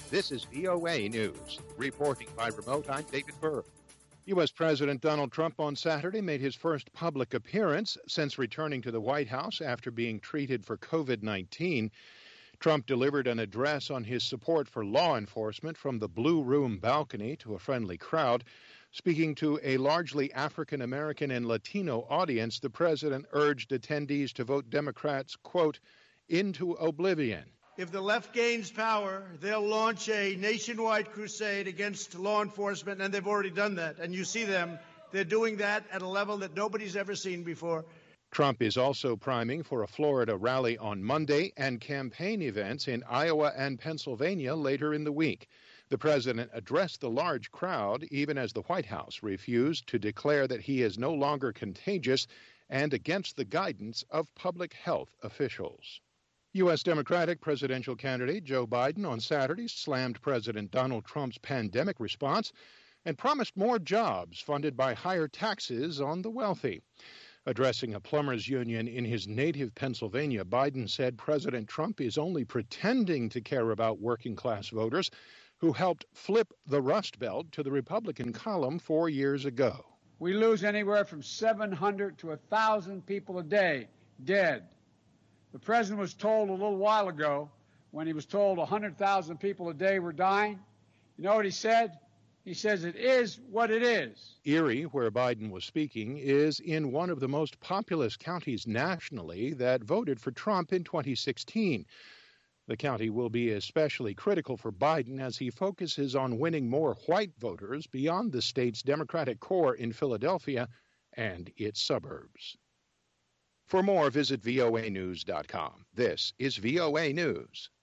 This is VOA News. Reporting by remote, I'm David Burr. U.S. President Donald Trump on Saturday made his first public appearance since returning to the White House after being treated for COVID-19. Trump delivered an address on his support for law enforcement from the Blue Room balcony to a friendly crowd. Speaking to a largely African American and Latino audience, the president urged attendees to vote Democrats, quote, into oblivion. If the left gains power, they'll launch a nationwide crusade against law enforcement, and they've already done that. And you see them. They're doing that at a level that nobody's ever seen before. Trump is also priming for a Florida rally on Monday and campaign events in Iowa and Pennsylvania later in the week. The president addressed the large crowd even as the White House refused to declare that he is no longer contagious and against the guidance of public health officials. U.S. Democratic presidential candidate Joe Biden on Saturday slammed President Donald Trump's pandemic response and promised more jobs funded by higher taxes on the wealthy. Addressing a plumbers union in his native Pennsylvania, Biden said President Trump is only pretending to care about working-class voters who helped flip the Rust Belt to the Republican column 4 years ago. We lose anywhere from 700 to 1,000 people a day dead. The president was told a little while ago, when he was told 100,000 people a day were dying, you know what he said? He says it is what it is. Erie, where Biden was speaking, is in one of the most populous counties nationally that voted for Trump in 2016. The county will be especially critical for Biden as he focuses on winning more white voters beyond the state's Democratic core in Philadelphia and its suburbs. For more, visit voanews.com. This is VOA News.